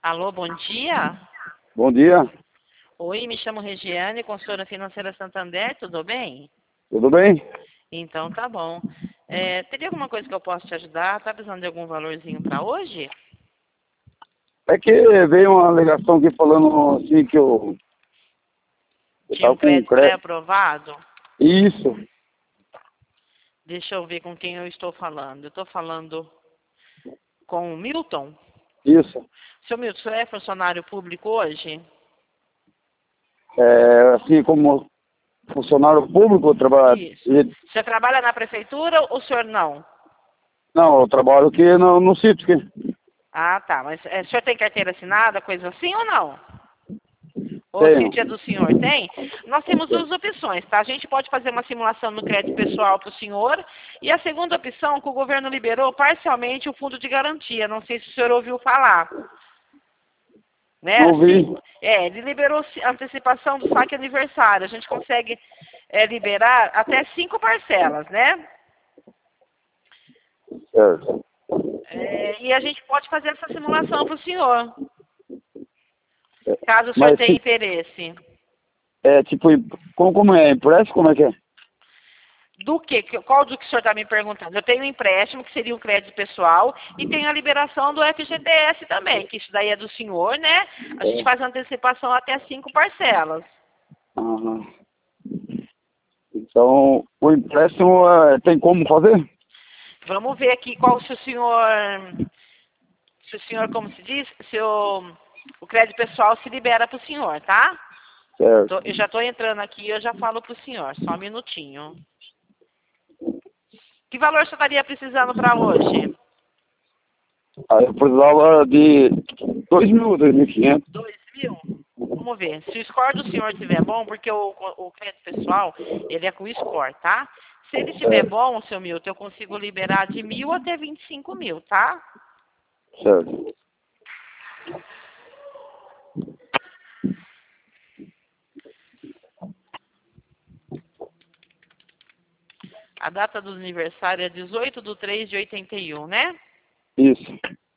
Alô, bom dia. Bom dia, Oi, me chamo Regiane, consultora financeira Santander, tudo bem? tudo bem? Então tá bom. Teria alguma coisa que eu possa te ajudar? Tá precisando de algum valorzinho para hoje? É que veio uma alegação aqui falando assim que eu Tinha tava um com um crédito crédito. pré-aprovado? Isso, Deixa eu ver com quem eu estou falando. Eu estou falando com o Milton. isso. Seu Milton, você é funcionário público hoje? É, assim, como funcionário público, eu trabalho. Isso. Você trabalha na prefeitura ou o senhor não? Não, eu trabalho aqui no sítio aqui. Ah, tá. Mas o senhor tem carteira assinada, coisa assim ou não? Ou se Tenho. é do senhor tem? Nós temos duas opções, tá? A gente pode fazer uma simulação no crédito pessoal para o senhor. E a segunda opção, que o governo liberou parcialmente o fundo de garantia. Não sei se o senhor ouviu falar. Né? Não vi. Ele liberou a antecipação do saque aniversário. A gente consegue liberar até 5 parcelas, né? Certo. E a gente pode fazer essa simulação para o senhor, caso o senhor Mas tenha interesse. tipo, como é? Empréstimo? Como é que é? Do que? Qual do que o senhor está me perguntando? Eu tenho um empréstimo, que seria um crédito pessoal, e tenho a liberação do FGTS também, que isso daí é do senhor, né? A gente faz antecipação até 5 parcelas. Aham. Então, o empréstimo tem como fazer? Vamos ver aqui se o senhor, como se diz, o crédito pessoal se libera para o senhor, tá? Certo. Eu já estou entrando aqui, eu já falo para o senhor, só um minutinho. Que valor você estaria precisando para hoje? Aí eu precisava de 2.000, 2.500. 2.000? Vamos ver. Se o score do senhor estiver bom, porque o crédito pessoal, ele é com score, tá? Se ele estiver bom, seu Milton, eu consigo liberar de 1.000 até 25.000, tá? Certo. A data do aniversário é 18/3/81, né? Isso.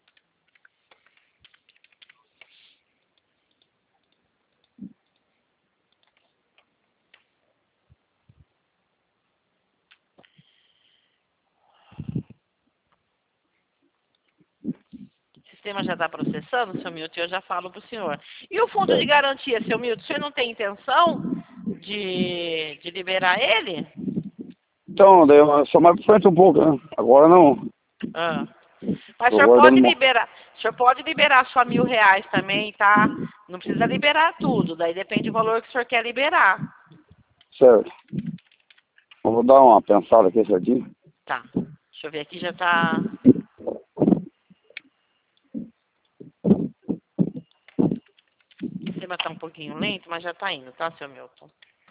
O sistema já está processando, seu Milton, eu já falo para o senhor. E o fundo de garantia, seu Milton, o senhor não tem intenção de liberar ele? Então, daí só mais pra frente um pouco, né? Agora não. Ah. Mas o Tô senhor guardando pode uma. liberar, só R$ 1.000 também, tá? Não precisa liberar tudo, daí depende do valor que o senhor quer liberar. Certo. Eu vou dar uma pensada aqui certinho. Tá. Deixa eu ver aqui, já tá. O sistema tá um pouquinho lento, mas já tá indo, tá, seu Milton?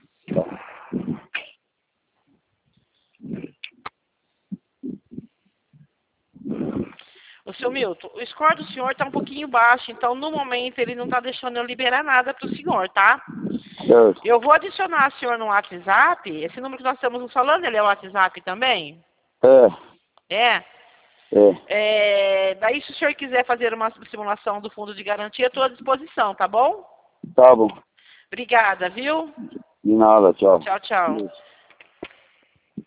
O seu Milton, o score do senhor tá um pouquinho baixo, então no momento ele não tá deixando eu liberar nada pro senhor, tá? Certo. Eu vou adicionar o senhor no WhatsApp. Esse número que nós estamos falando, ele é o WhatsApp também? É. É? É. Daí, se o senhor quiser fazer uma simulação do fundo de garantia, estou à disposição, tá bom? Tá bom. Obrigada, viu? De nada, tchau. Tchau, tchau.